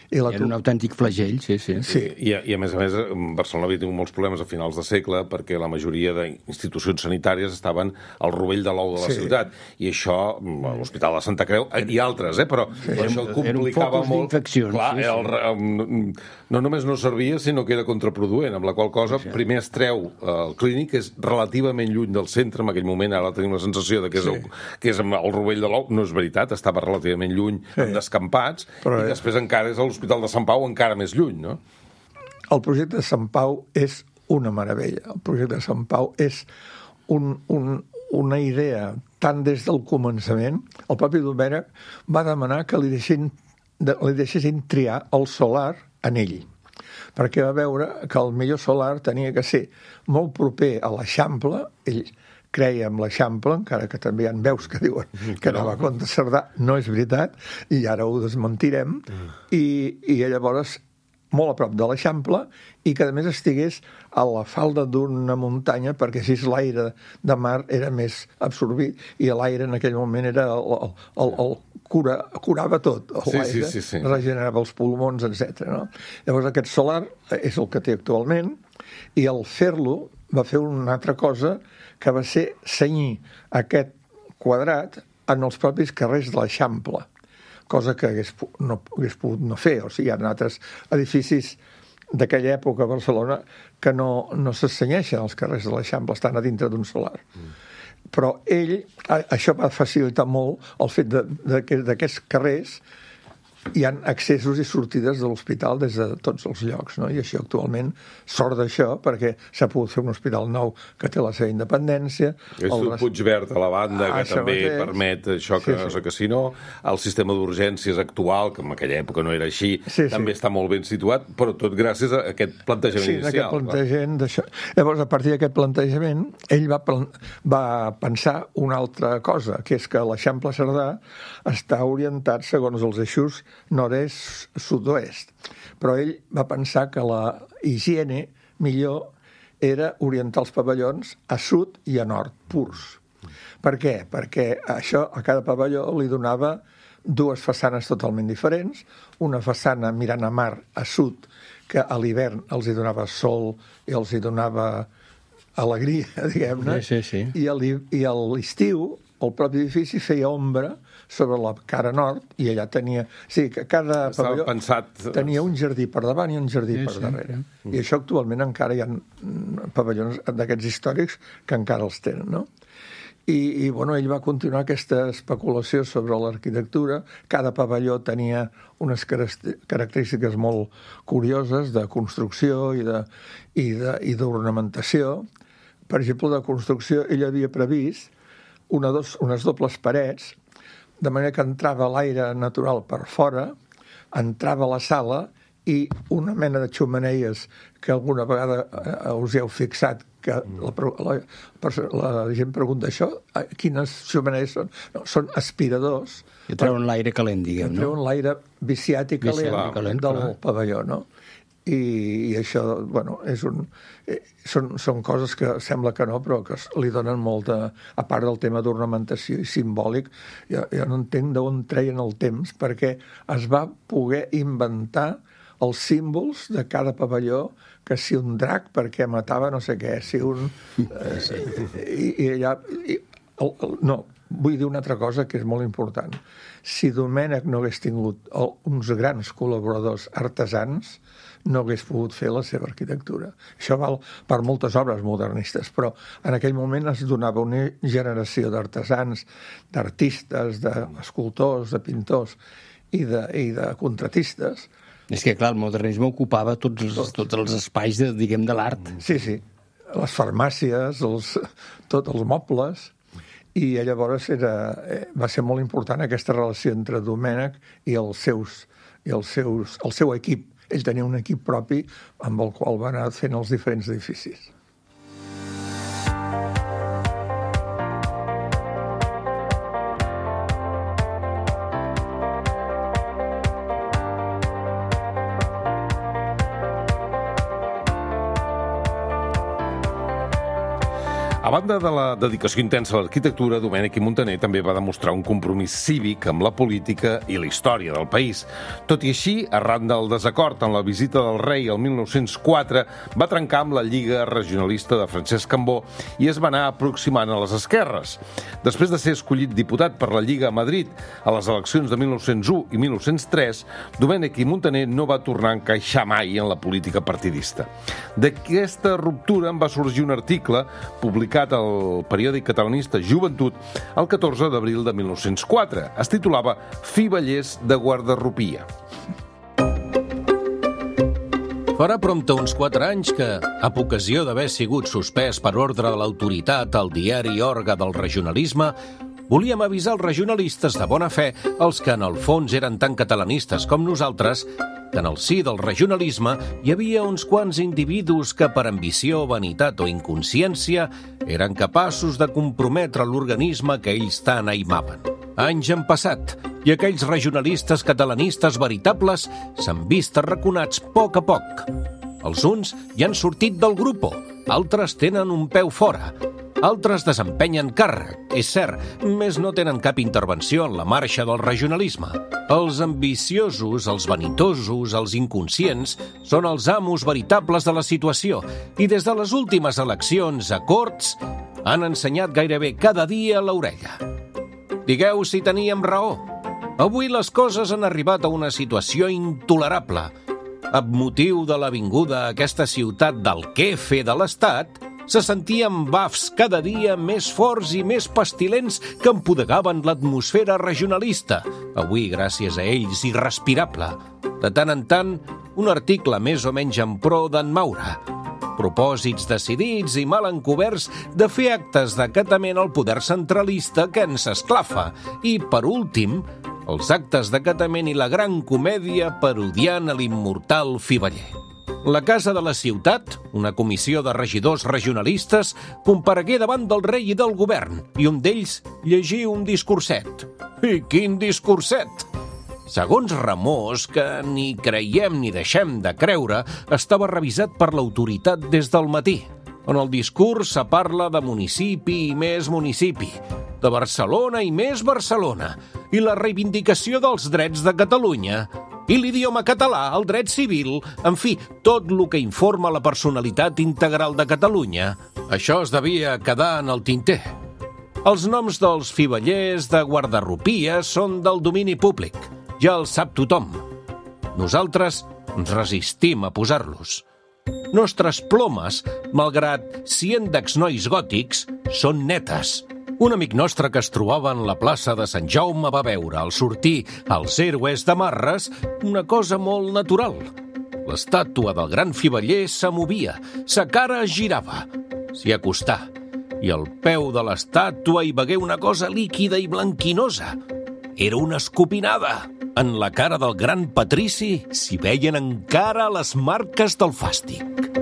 Era un autèntic flagell, sí. I a més, Barcelona havia tingut molts problemes a finals de segle perquè la majoria d'institucions sanitàries estaven al rovell de l'ou de la ciutat. I això, l'Hospital de Santa Creu, i altres, però això complicava molt. Clar, no només no servia, sinó que era contraproduent, amb la qual cosa primer es treu el clínic, que és relativament lluny del centre, en aquell moment ara tenim la sensació que és el rovell de l'ou, no és veritat, estava relativament lluny, en descampats, i després encara és a l'Hospital de Sant Pau encara més lluny, no? El projecte de Sant Pau és una meravella. El projecte de Sant Pau és una idea tant des del començament. El propi Domènech va demanar que li deixessin triar el solar en ell, perquè va veure que el millor solar tenia que ser molt proper a l'Eixample. Ell creia en l'Eixample, encara que també hi ha veus que diuen que anava contra Cerdà. No és veritat, i ara ho desmentirem. I llavors molt a prop de l'Eixample, i que a més estigués a la falda d'una muntanya, perquè així l'aire de mar era més absorbit, i l'aire en aquell moment era curava tot, l'aire, regenerava els pulmons, etc. No? Llavors aquest solar és el que té actualment, i al fer-lo va fer una altra cosa, que va ser cenyir aquest quadrat en els propis carrers de l'Eixample, cosa que hagués pogut no fer. O sigui, hi ha altres edificis d'aquella època a Barcelona que no se cenyeixen als carrers de l'Eixample, estan a dintre d'un solar. Però això va facilitar molt el fet d'aquests carrers hi ha accessos i sortides de l'hospital des de tots els llocs, no? I això actualment, sort d'això, perquè s'ha pogut fer un hospital nou que té la seva independència. L'Institut Puigverd a la banda, que també permet això, que si no, el sistema d'urgències actual, que en aquella època no era així, també està molt ben situat, però tot gràcies a aquest plantejament inicial. Sí, aquest plantejament d'això. Llavors, a partir d'aquest plantejament, ell va pensar una altra cosa, que és que l'Eixample Cerdà està orientat segons els eixos nord-est, sud-oest. Però ell va pensar que la higiene millor era orientar els pavellons a sud i a nord, purs. Per què? Perquè això a cada pavelló li donava dues façanes totalment diferents, una façana mirant a mar a sud, que a l'hivern els hi donava sol i els hi donava alegria, diguem-ne, i a l'estiu el propi edifici feia ombra sobre la cara nord, i allà tenia... O sigui, que cada pavelló tenia un jardí per davant i un jardí per darrere. I això actualment encara hi ha pavellons d'aquests històrics que encara els tenen, no? I bueno, ell va continuar aquesta especulació sobre l'arquitectura. Cada pavelló tenia unes característiques molt curioses de construcció i d'ornamentació. Per exemple, de construcció, ell havia previst unes dobles parets, de manera que entrava l'aire natural per fora, entrava a la sala, i una mena de xemeneies que alguna vegada us hi heu fixat, que la gent pregunta això, quines xemeneies són? No, són aspiradors. Que treuen l'aire calent, diguem, no? Treuen l'aire viciat i calent del pavelló, no? I això, bueno, són coses que sembla que no, però que li donen molta... A part del tema d'ornamentació i simbòlic, jo no entenc d'on treien el temps, perquè es va poder inventar els símbols de cada pavelló, que si un drac perquè matava no sé què, si un... No, vull dir una altra cosa que és molt important. Si Domènech no hagués tingut uns grans col·laboradors artesans, no hagués pogut fer la seva arquitectura. Això val per moltes obres modernistes, però en aquell moment es donava una generació d'artesans, d'artistes, d'escultors, de pintors i de contratistes. És que, clar, el modernisme ocupava tots els espais, diguem, de l'art. Sí. Les farmàcies, tots els mobles, i llavors va ser molt important aquesta relació entre Domènech i el seu equip. Ell tenia un equip propi amb el qual va anar fent els diferents edificis. A banda de la dedicació intensa a l'arquitectura, Domènech i Muntaner també va demostrar un compromís cívic amb la política i la història del país. Tot i així, arran del desacord en la visita del rei el 1904, va trencar amb la Lliga Regionalista de Francesc Cambó i es va anar aproximant a les esquerres. Després de ser escollit diputat per la Lliga a Madrid a les eleccions de 1901 i 1903, Domènech i Muntaner no va tornar a encaixar mai en la política partidista. D'aquesta ruptura en va sorgir un article publicat al periòdic catalanista Joventut el 14 d'abril de 1904. Es titulava Fivellers de Guardarropia. Farà prompte uns 4 anys que, a ocasió d'haver sigut suspès per ordre de l'autoritat al diari Orga del regionalisme, volíem avisar els regionalistes de bona fe, els que en el fons eren tan catalanistes com nosaltres, que en el si del regionalisme hi havia uns quants individus que per ambició, vanitat o inconsciència eren capaços de comprometre l'organisme que ells tant aimaven. Anys han passat i aquells regionalistes catalanistes veritables s'han vist arraconats a poc. Els uns ja han sortit del grupo, altres tenen un peu fora, altres desempenyen càrrec, és cert, més no tenen cap intervenció en la marxa del regionalisme. Els ambiciosos, els vanitosos, els inconscients són els amos veritables de la situació i des de les últimes eleccions a Corts han ensenyat gairebé cada dia a l'orella. Digueu si teníem raó. Avui les coses han arribat a una situació intolerable. Amb motiu de la vinguda a aquesta ciutat del quefe de l'Estat, se sentien bafs cada dia més forts i més pestilents que empudegaven l'atmosfera regionalista, avui, gràcies a ells, irrespirable. De tant en tant, un article més o menys en pro d'en Maura. Propòsits decidits i mal encoberts de fer actes d'acatament al poder centralista que ens esclafa. I, per últim, els actes d'acatament i la gran comèdia parodiant a l'immortal Fiveller. La Casa de la Ciutat, una comissió de regidors regionalistes, comparegué davant del rei i del govern, i un d'ells llegí un discurset. I quin discurset! Segons Ramós, que ni creiem ni deixem de creure, estava revisat per l'autoritat des del matí. En el discurs se parla de municipi i més municipi, de Barcelona i més Barcelona, i la reivindicació dels drets de Catalunya, i l'idioma català, el dret civil, en fi, tot el que informa la personalitat integral de Catalunya. Això es devia quedar en el tinter. Els noms dels fivellers de guardarropia són del domini públic. Ja el sap tothom. Nosaltres ens resistim a posar-los. Nostres plomes, malgrat 100 d'exnois gòtics, són netes. Un amic nostre que es trobava en la plaça de Sant Jaume va veure, al sortir els héroes de Marres, una cosa molt natural. L'estàtua del gran fiveller se movia, sa cara es girava, s'hi acostà, i al peu de l'estàtua hi vegué una cosa líquida i blanquinosa. Era una escopinada. En la cara del gran patrici s'hi veien encara les marques del fàstic.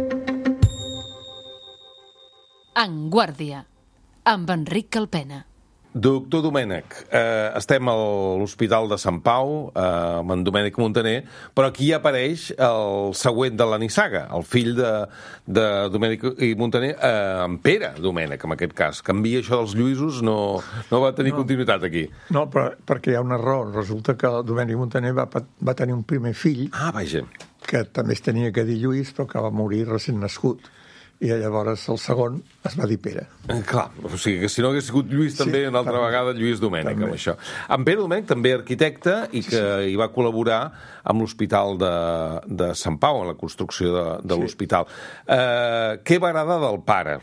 En Guàrdia, amb Enric Calpena. Doctor Domènech, estem a l'Hospital de Sant Pau, amb en Domènech Muntaner, però aquí apareix el següent de la nissaga, el fill de Domènech i Muntaner, en Pere Domènech, en aquest cas. Canvia això dels Lluïsos, no va tenir continuïtat aquí. No, però perquè hi ha un error. Resulta que Domènech Muntaner va tenir un primer fill, Vaja. que també es tenia que dir Lluís, però que va morir recent nascut. I llavors el segon es va dir Pere. Clar, o sigui que si no hagués sigut Lluís també, una altra vegada Lluís Domènech, amb això. En Pere Domènech, també arquitecte, i que hi va col·laborar amb l'Hospital de Sant Pau, en la construcció de l'hospital. Què va agradar del pare?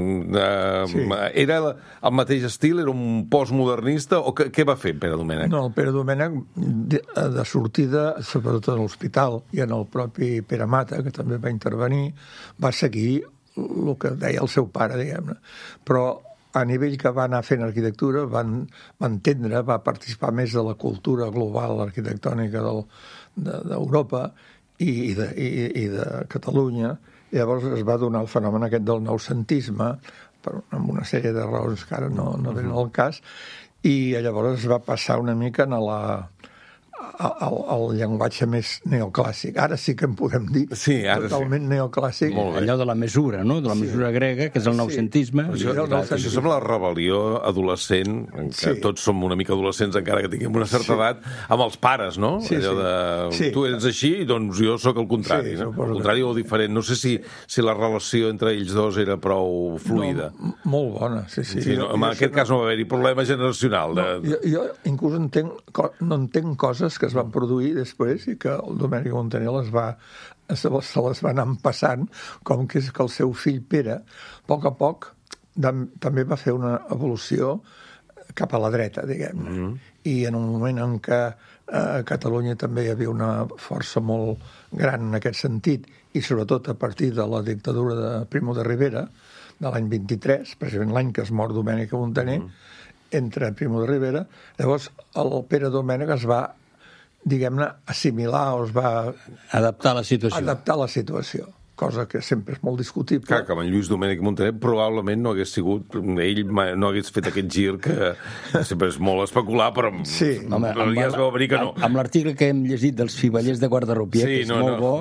Era el mateix estil? Era un postmodernista? O què va fer Pere Domènech? No, el Pere Domènech, de sortida, sobretot a l'hospital, i en el propi Pere Mata, que també va intervenir, va seguir el que deia el seu pare, diguem-ne. Però a nivell que va anar fent arquitectura, va entendre, va participar més de la cultura global arquitectònica d'Europa i de Catalunya. I llavors es va donar el fenomen aquest del noucentisme, amb una sèrie de raons que ara no venen al cas, i llavors es va passar una mica el llenguatge més neoclàssic. Ara sí que en podem dir totalment neoclàssic. Allò de la mesura, no? De la mesura grega, que és el noucentisme. Això sembla la rebel·lió adolescent, en què tots som una mica adolescents, encara que tinguem una certa edat, amb els pares, no? Allò de, tu ets així, doncs jo sóc el contrari. El contrari o diferent. No sé si la relació entre ells dos era prou fluida. Molt bona, sí. En aquest cas no va haver-hi problema generacional. Jo inclús no entenc coses que es van produir després i que el Domènec Montaner se les va anar passant, com que és que el seu fill Pere, a poc, també va fer una evolució cap a la dreta, diguem-ne. I en un moment en què a Catalunya també hi havia una força molt gran en aquest sentit, i sobretot a partir de la dictadura de Primo de Rivera, de l'any 23, precisament l'any que es mor Domènec Montaner, entre Primo de Rivera, llavors el Pere Domènec es va, diguem-ne, assimilar o es va... Adaptar a la situació. Cosa que sempre és molt discutible. Clar, que amb en Lluís Domènec Montaner probablement no hagués sigut... Ell no hagués fet aquest gir que sempre és molt especular, però ja es veu venir que no. Amb l'article que hem llegit dels fiballers de Guardarropier, que és molt bo,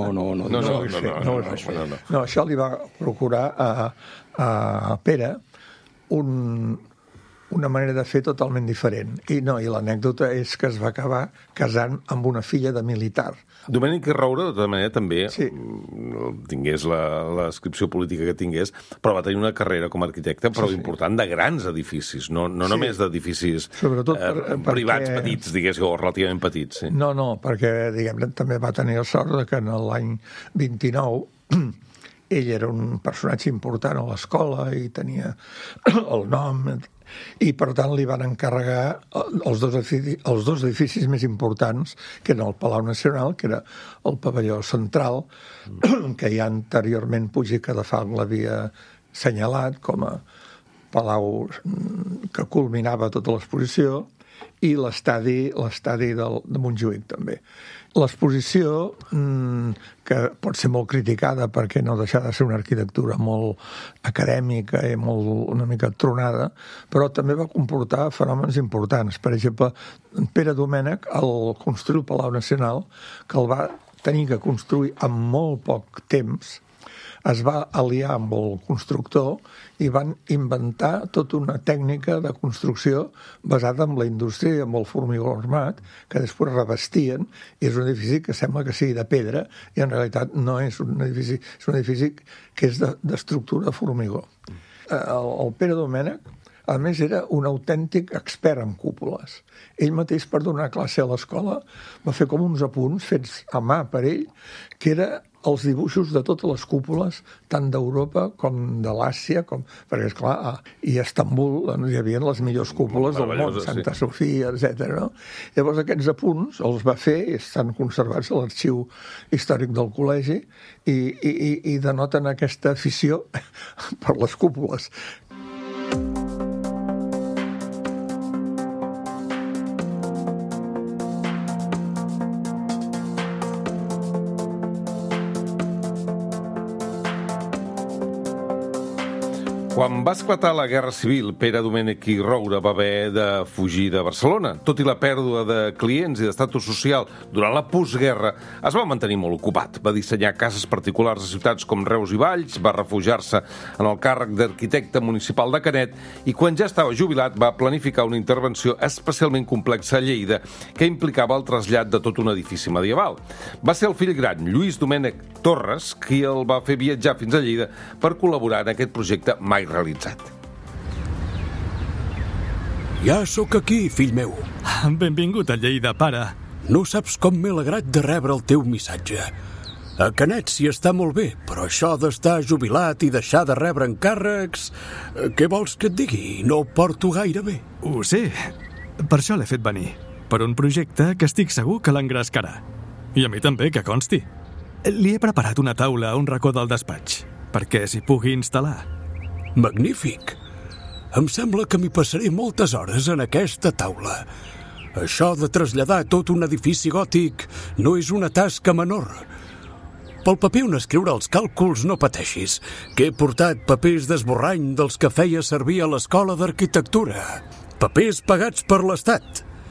no, això li va procurar a Pere una manera de fer totalment diferent. I l'anècdota és que es va acabar casant amb una filla de militar. Domènec Roure, de tota manera, també tingués la descripció política que tingués, però va tenir una carrera com a arquitecte prou important de grans edificis, no només d'edificis privats petits, digués, o relativament petits. No, perquè, diguem-ne, també va tenir la sort que en l'any 29 ell era un personatge important a l'escola i tenia el nom... I, per tant, li van encarregar els dos edificis més importants, que eren el Palau Nacional, que era el pavelló central, que ja anteriorment Puig i Cadafalch l'havia assenyalat com a palau que culminava tota l'exposició, i l'estadi de Montjuïc, també. L'exposició, que pot ser molt criticada perquè no deixa de ser una arquitectura molt acadèmica i una mica tronada, però també va comportar fenòmens importants. Per exemple, Pere Domènec, al construir el Palau Nacional, que el va tenir que construir en molt poc temps, es va aliar amb el constructor i van inventar tota una tècnica de construcció basada en la indústria i en el formigó armat, que després revestien, i és un edifici que sembla que sigui de pedra, i en realitat no és un edifici, és un edifici que és d'estructura de formigó. El Pere Domènec, a més, era un autèntic expert en cúpules. Ell mateix, per donar classe a l'escola, va fer com uns apunts fets a mà per ell, que era els dibuixos de totes les cúpules, tant d'Europa com de l'Àsia, perquè, esclar, i a Estambul hi havia les millors cúpules del món, Santa Sofia, etc. No? Llavors aquests apunts els va fer i estan conservats a l'arxiu històric del col·legi i denoten aquesta afició per les cúpules. Quan va esclatar la Guerra Civil, Pere Domènec i Roure va haver de fugir de Barcelona. Tot i la pèrdua de clients i d'estatus social durant la postguerra, es va mantenir molt ocupat. Va dissenyar cases particulars a ciutats com Reus i Valls, va refugiar-se en el càrrec d'arquitecte municipal de Canet i quan ja estava jubilat va planificar una intervenció especialment complexa a Lleida que implicava el trasllat de tot un edifici medieval. Va ser el fill gran, Lluís Domènec Torres, qui el va fer viatjar fins a Lleida per col·laborar en aquest projecte mai realitzat. Ja sóc aquí, fill meu. Benvingut a Lleida, pare. No saps com m'he alegrat de rebre el teu missatge. A Canet s'hi està molt bé, però això d'estar jubilat i deixar de rebre encàrrecs... Què vols que et digui? No ho porto gaire bé. Ho sé. Per això l'he fet venir. Per un projecte que estic segur que l'engrescarà. I a mi també, que consti. Li he preparat una taula a un racó del despatx, perquè s'hi pugui instal·lar. Magnífic. Em sembla que m'hi passaré moltes hores en aquesta taula. Això de traslladar tot un edifici gòtic no és una tasca menor. Pel paper on escriure els càlculs no pateixis, que he portat papers d'esborrany dels que feia servir a l'escola d'arquitectura. Papers pagats per l'Estat.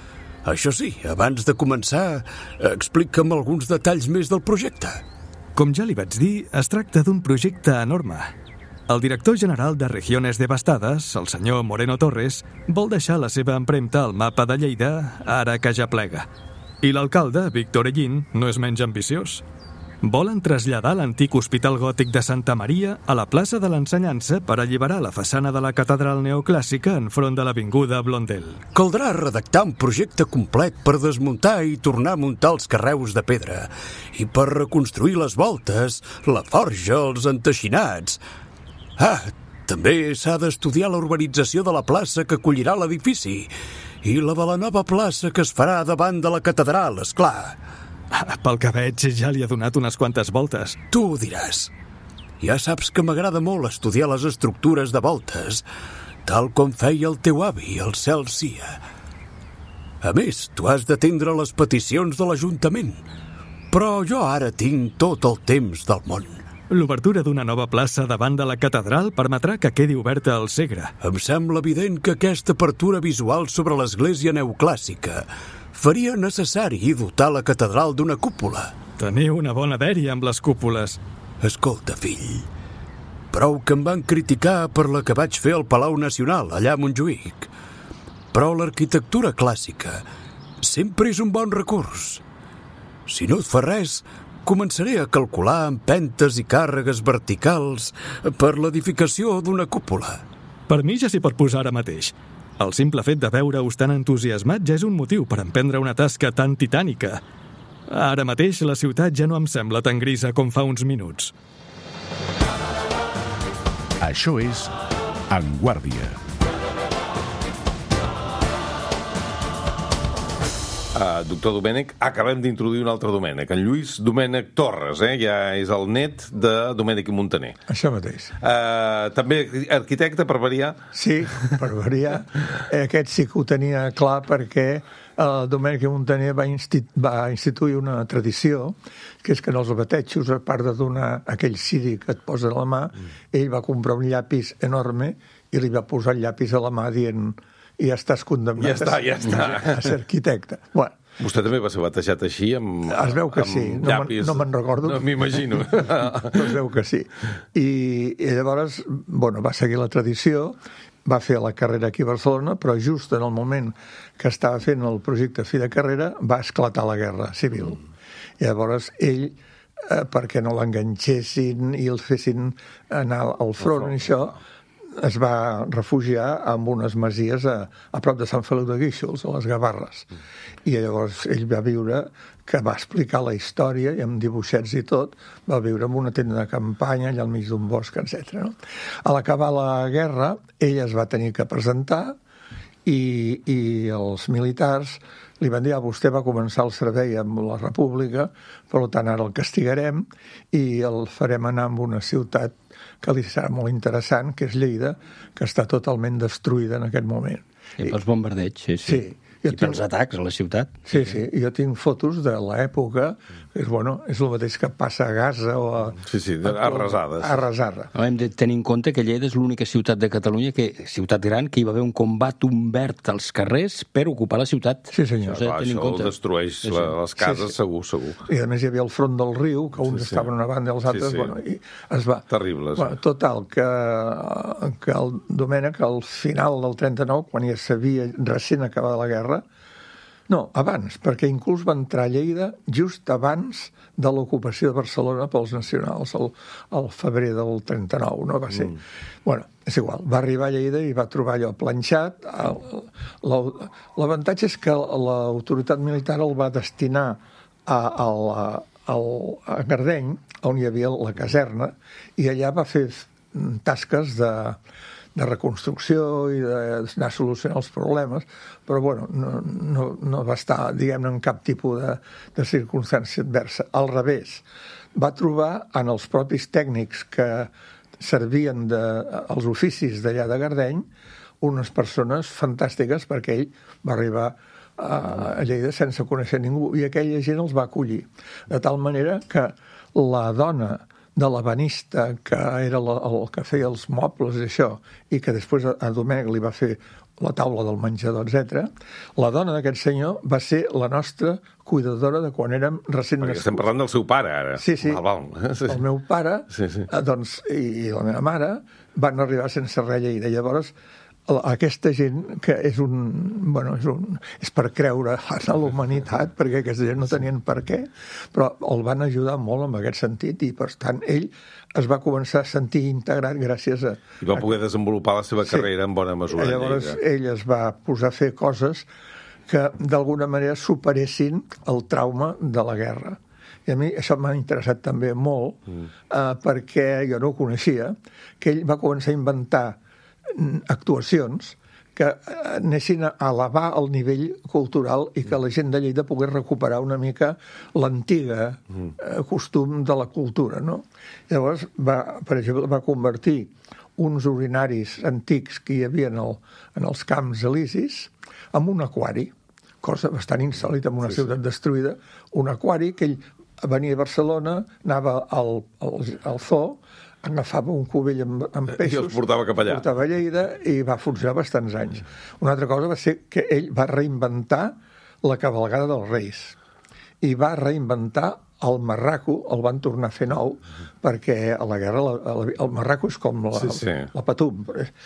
Això sí, abans de començar, explica'm alguns detalls més del projecte. Com ja li vaig dir, es tracta d'un projecte enorme. El director general de Regiones Devastades, el senyor Moreno Torres, vol deixar la seva empremta al mapa de Lleida, ara que ja plega. I l'alcalde, Víctor Ellín, no és menys ambiciós. Volen traslladar l'antic Hospital Gòtic de Santa Maria a la plaça de l'Ensenyança per alliberar la façana de la catedral neoclàssica enfront de l'avinguda Blondel. Caldrà redactar un projecte complet per desmuntar i tornar a muntar els carreus de pedra i per reconstruir les voltes, la forja, els enteixinats. També s'ha d'estudiar la urbanització de la plaça que acollirà l'edifici i la de la nova plaça que es farà davant de la catedral, esclar. Pel que veig, ja li ha donat unes quantes voltes. Tu ho diràs. Ja saps que m'agrada molt estudiar les estructures de voltes, tal com feia el teu avi, el Cel Cia. A més, tu has d'atendre les peticions de l'Ajuntament, però jo ara tinc tot el temps del món. L'obertura d'una nova plaça davant de la catedral permetrà que quedi oberta al Segre. Em sembla evident que aquesta apertura visual sobre l'església neoclàssica faria necessari dotar la catedral d'una cúpula. Teniu una bona dèria amb les cúpules. Escolta, fill, prou que em van criticar per la que vaig fer al Palau Nacional, allà a Montjuïc. Però l'arquitectura clàssica sempre és un bon recurs. Si no et fa res, començaré a calcular empentes i càrregues verticals per l'edificació d'una cúpula. Per mi ja s'hi pot posar ara mateix. El simple fet de veure-us tan entusiasmat ja és un motiu per emprendre una tasca tan titànica. Ara mateix la ciutat ja no em sembla tan grisa com fa uns minuts. Això és En Guàrdia. Doctor Domènech, acabem d'introduir un altre Domènech, en Lluís Domènech Torres, ja és el net de Domènech i Muntaner. Això mateix. També arquitecte, per variar? Sí, per variar. Aquest sí que ho tenia clar perquè Domènech i Muntaner va instituir una tradició, que és que en els batejos, a part de donar aquell ciri que et posa a la mà, ell va comprar un llapis enorme i li va posar el llapis a la mà dient i ja estàs condemnat a ser arquitecte. Bueno, vostè també va ser batejat així, amb es veu que sí, no me'n recordo. No m'imagino. Però es veu que sí. I llavors, va seguir la tradició, va fer la carrera aquí a Barcelona, però just en el moment que estava fent el projecte fi de carrera va esclatar la guerra civil. I llavors ell, perquè no l'enganxessin i el fessin anar al front i això, es va refugiar en unes masies a prop de Sant Feliu de Guíxols, a les Gavarres. I llavors ell va viure, que va explicar la història, i amb dibuixets i tot, va viure en una tenda de campanya, allà al mig d'un bosc, etc. No? A l'acabar la guerra, ell es va tenir que presentar i els militars li van dir vostè va començar el servei amb la República, per tant ara el castigarem i el farem anar a una ciutat que li serà molt interessant, que és Lleida, que està totalment destruïda en aquest moment. I pels bombardeigs, sí. I pels atacs a la ciutat. Sí, jo tinc fotos de l'època, és el mateix que passa a Gaza o a... Sí, arrasades. Arrasada. Hem de tenir en compte que Lleida és l'única ciutat de Catalunya, ciutat gran, que hi va haver un combat obert als carrers per ocupar la ciutat. Sí, senyor. Això destrueix les cases, segur. I a més hi havia el front del riu, que uns estaven a una banda i els altres, i es va... Terribles. Total, que el Domènech, al final del 39, quan ja s'havia recent acabada la guerra, abans, perquè inclús va entrar a Lleida just abans de l'ocupació de Barcelona pels nacionals, al febrer del 39, no va ser? És igual, va arribar a Lleida i va trobar allò planxat. L'avantatge és que l'autoritat militar el va destinar a Gardeny, on hi havia la caserna, i allà va fer tasques de reconstrucció i d'anar solucionant els problemes, però no va estar, diguem-ne, en cap tipus de circumstància adversa. Al revés, va trobar en els propis tècnics que servien als oficis d'allà de Gardeny unes persones fantàstiques, perquè ell va arribar a Lleida sense conèixer ningú i aquella gent els va acollir. De tal manera que la dona de l'ebenista, que era el que feia els mobles i això, i que després a Domènech li va fer la taula del menjador, etc. La dona d'aquest senyor va ser la nostra cuidadora de quan érem recent nascuts. Estem parlant del seu pare, ara. Sí. El meu pare i la meva mare van arribar sense res lleida. Llavors, aquesta gent que és per creure en la humanitat, perquè aquesta gent no tenien per què, però el van ajudar molt en aquest sentit i, per tant, ell es va començar a sentir integrat gràcies a... I va poder desenvolupar la seva carrera en bona mesura. Llavors, ell es va posar a fer coses que, d'alguna manera, superessin el trauma de la guerra. I a mi això m'ha interessat també molt, perquè jo no ho coneixia, que ell va començar a inventar actuacions que anessin a elevar el nivell cultural i que la gent de Lleida pogués recuperar una mica l'antiga costum de la cultura, no? Llavors, per exemple, va convertir uns urinaris antics que hi havia en els camps elisis en un aquari, cosa bastant insòlita en una ciutat destruïda, un aquari que ell venia a Barcelona, anava al zoo, agafava un cubell amb peixos, i els portava cap allà. Portava a Lleida i va funcionar bastants anys. Una altra cosa va ser que ell va reinventar la cavalgada dels Reis i va reinventar el marraco, el van tornar a fer nou, perquè a la guerra el marraco és com la patum,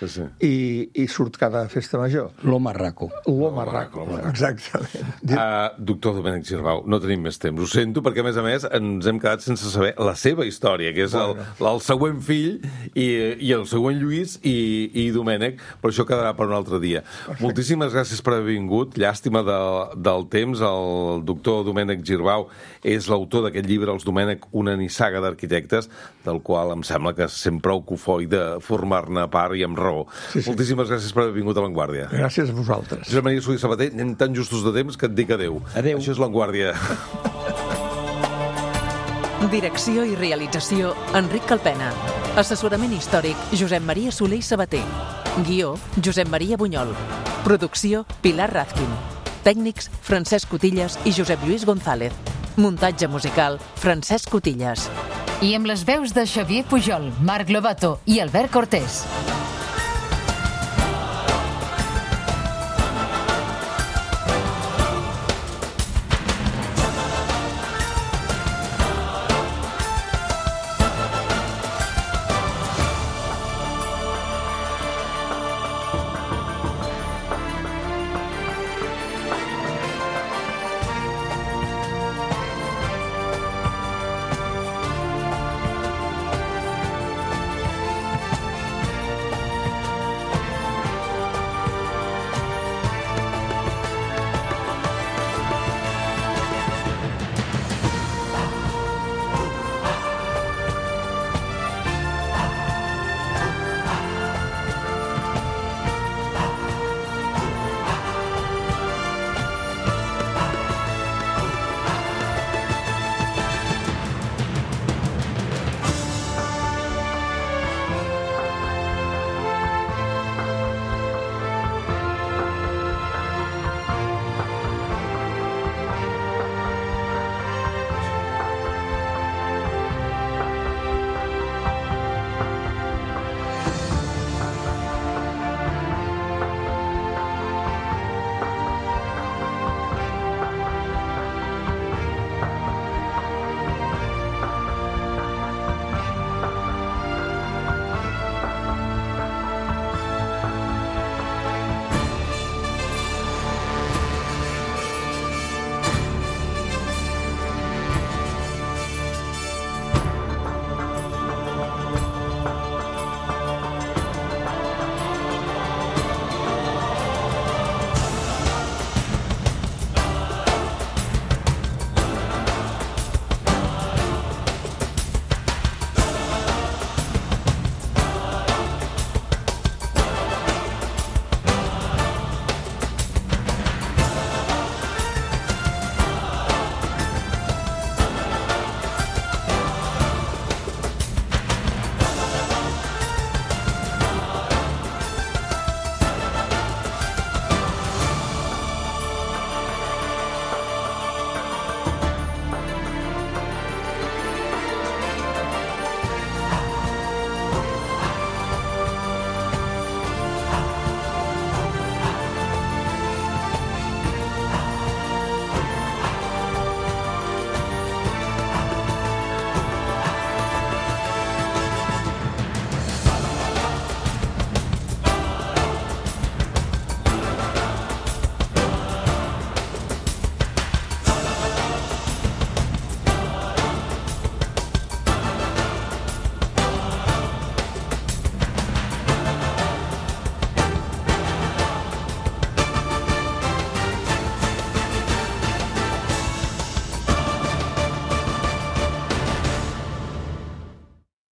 i surt cada festa major. Lo marraco, exactament. Doctor Domènec Girbau, no tenim més temps, ho sento, perquè a més ens hem quedat sense saber la seva història, que és el següent fill i el següent Lluís i Domènec, però això quedarà per un altre dia. Perfecte. Moltíssimes gràcies per haver vingut, llàstima del temps. El doctor Domènec Girbau és l'autor d'aquest llibre, Els Domènec, una nissaga d'arquitectes, del qual em sembla que sent prou cofoi de formar-ne part i amb raó. Moltíssimes gràcies per haver vingut a L'Enguàrdia. Gràcies a vosaltres. Josep Maria Solí Sabater, anem tan justos de temps que et dic adeu. Adeu. Això és L'Enguàrdia. Direcció i realització, Enric Calpena. Assessorament històric, Josep Maria Solé i Sabater. Guió, Josep Maria Bunyol. Producció, Pilar Razkin. Tècnics, Francesc Cotillas i Josep Lluís González. Muntatge musical, Francesc Cotillas. I amb les veus de Xavier Pujol, Marc Lobato i Albert Cortés.